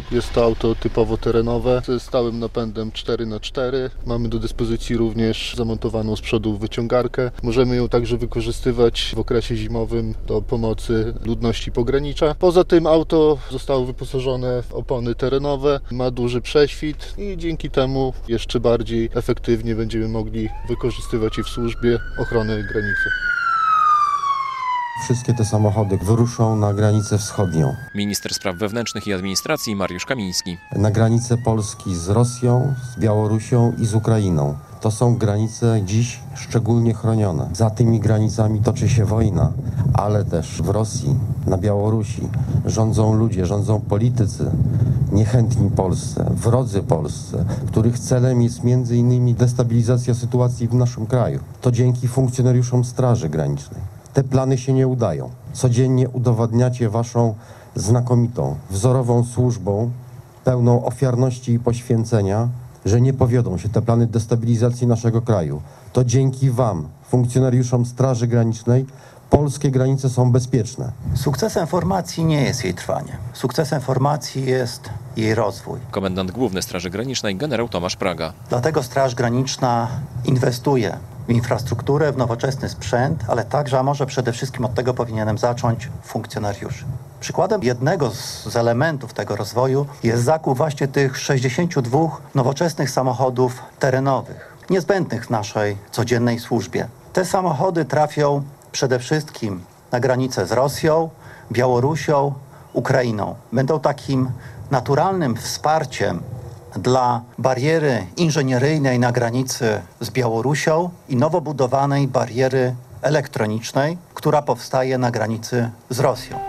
Jest to auto typowo terenowe ze stałym napędem 4x4. Mamy do dyspozycji również zamontowaną z przodu wyciągarkę. Możemy ją także wykorzystywać w okresie zimowym do pomocy ludności pogranicza. Poza tym auto zostało wyposażone w opony terenowe, ma duży prześwit i dzięki temu jeszcze bardziej efektywnie będziemy mogli wykorzystywać je w służbie ochrony granicy. Wszystkie te samochody wyruszą na granicę wschodnią. Minister spraw wewnętrznych i administracji Mariusz Kamiński. Na granicę Polski z Rosją, z Białorusią i z Ukrainą. To są granice dziś szczególnie chronione. Za tymi granicami toczy się wojna, ale też w Rosji, na Białorusi rządzą ludzie, rządzą politycy niechętni Polsce, wrodzy Polsce, których celem jest m.in. destabilizacja sytuacji w naszym kraju. To dzięki funkcjonariuszom Straży Granicznej. Te plany się nie udają. Codziennie udowadniacie waszą znakomitą, wzorową służbą, pełną ofiarności i poświęcenia, że nie powiodą się te plany destabilizacji naszego kraju. To dzięki wam, funkcjonariuszom Straży Granicznej, polskie granice są bezpieczne. Sukcesem formacji nie jest jej trwanie. Sukcesem formacji jest jej rozwój. Komendant Główny Straży Granicznej generał Tomasz Praga. Dlatego Straż Graniczna inwestuje w infrastrukturę, w nowoczesny sprzęt, ale także, a może przede wszystkim od tego powinienem zacząć, funkcjonariuszy. Przykładem jednego z elementów tego rozwoju jest zakup właśnie tych 62 nowoczesnych samochodów terenowych, niezbędnych w naszej codziennej służbie. Te samochody trafią przede wszystkim na granicę z Rosją, Białorusią, Ukrainą. Będą takim naturalnym wsparciem dla bariery inżynieryjnej na granicy z Białorusią i nowo budowanej bariery elektronicznej, która powstaje na granicy z Rosją.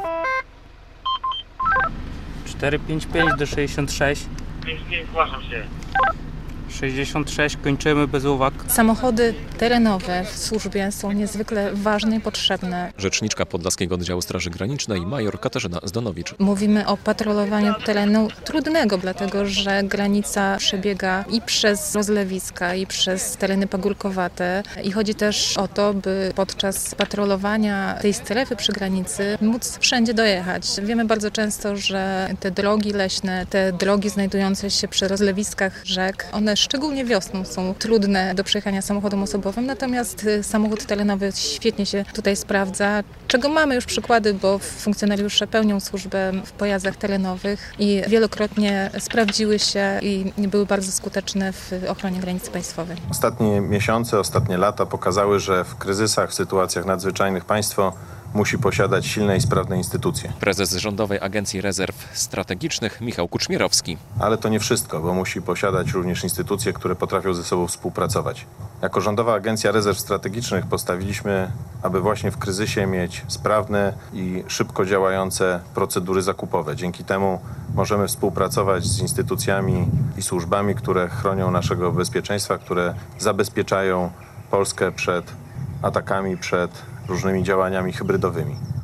455 do 66. 55, zgłaszam się. 66, kończymy bez uwag. Samochody terenowe w służbie są niezwykle ważne i potrzebne. Rzeczniczka Podlaskiego Oddziału Straży Granicznej major Katarzyna Zdanowicz. Mówimy o patrolowaniu terenu trudnego, dlatego że granica przebiega i przez rozlewiska, i przez tereny pagórkowate. I chodzi też o to, by podczas patrolowania tej strefy przy granicy móc wszędzie dojechać. Wiemy bardzo często, że te drogi leśne, te drogi znajdujące się przy rozlewiskach rzek, one szczególnie wiosną są trudne do przejechania samochodem osobowym, natomiast samochód terenowy świetnie się tutaj sprawdza, czego mamy już przykłady, bo funkcjonariusze pełnią służbę w pojazdach terenowych i wielokrotnie sprawdziły się i były bardzo skuteczne w ochronie granicy państwowej. Ostatnie miesiące, ostatnie lata pokazały, że w kryzysach, w sytuacjach nadzwyczajnych państwo musi posiadać silne i sprawne instytucje. Prezes Rządowej Agencji Rezerw Strategicznych Michał Kuczmierowski. Ale to nie wszystko, bo musi posiadać również instytucje, które potrafią ze sobą współpracować. Jako Rządowa Agencja Rezerw Strategicznych postawiliśmy, aby właśnie w kryzysie mieć sprawne i szybko działające procedury zakupowe. Dzięki temu możemy współpracować z instytucjami i służbami, które chronią naszego bezpieczeństwa, które zabezpieczają Polskę przed atakami, przed różnymi działaniami hybrydowymi.